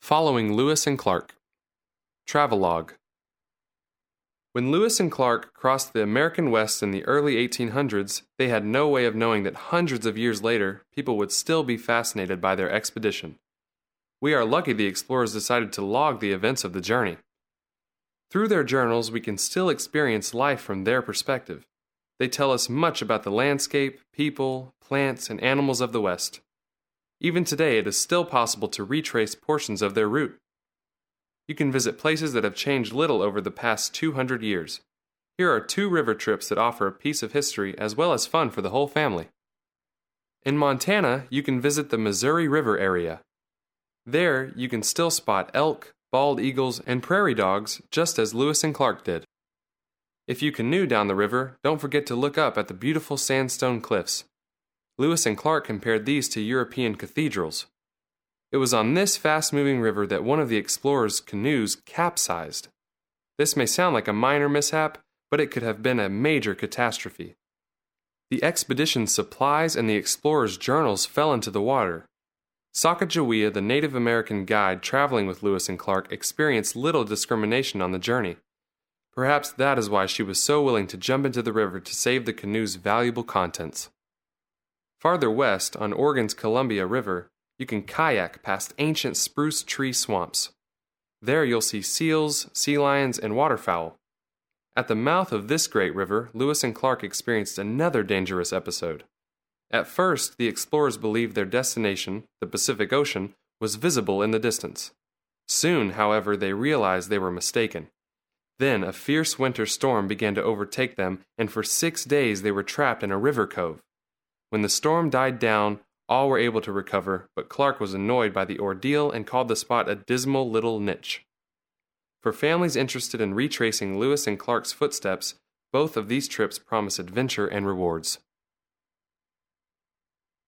Following Lewis and Clark. Travelogue. When Lewis and Clark crossed the American West in the early 1800s, they had no way of knowing that hundreds of years later, people would still be fascinated by their expedition. We are lucky the explorers decided to log the events of the journey. Through their journals, we can still experience life from their perspective. They tell us much about the landscape, people, plants, and animals of the West. Even today, it is still possible to retrace portions of their route. You can visit places that have changed little over the past 200 years. Here are 2 river trips that offer a piece of history as well as fun for the whole family. In Montana, you can visit the Missouri River area. There, you can still spot elk, bald eagles, and prairie dogs just as Lewis and Clark did. If you canoe down the river, don't forget to look up at the beautiful sandstone cliffs. Lewis and Clark compared these to European cathedrals. It was on this fast-moving river that one of the explorers' canoes capsized. This may sound like a minor mishap, but it could have been a major catastrophe. The expedition's supplies and the explorers' journals fell into the water. Sacagawea, the Native American guide traveling with Lewis and Clark, experienced little discrimination on the journey. Perhaps that is why she was so willing to jump into the river to save the canoe's valuable contents. Farther west, on Oregon's Columbia River, you can kayak past ancient spruce tree swamps. There you'll see seals, sea lions, and waterfowl. At the mouth of this great river, Lewis and Clark experienced another dangerous episode. At first, the explorers believed their destination, the Pacific Ocean, was visible in the distance. Soon, however, they realized they were mistaken. Then a fierce winter storm began to overtake them, and for 6 days they were trapped in a river cove. When the storm died down, all were able to recover, but Clark was annoyed by the ordeal and called the spot a dismal little niche. For families interested in retracing Lewis and Clark's footsteps, both of these trips promise adventure and rewards.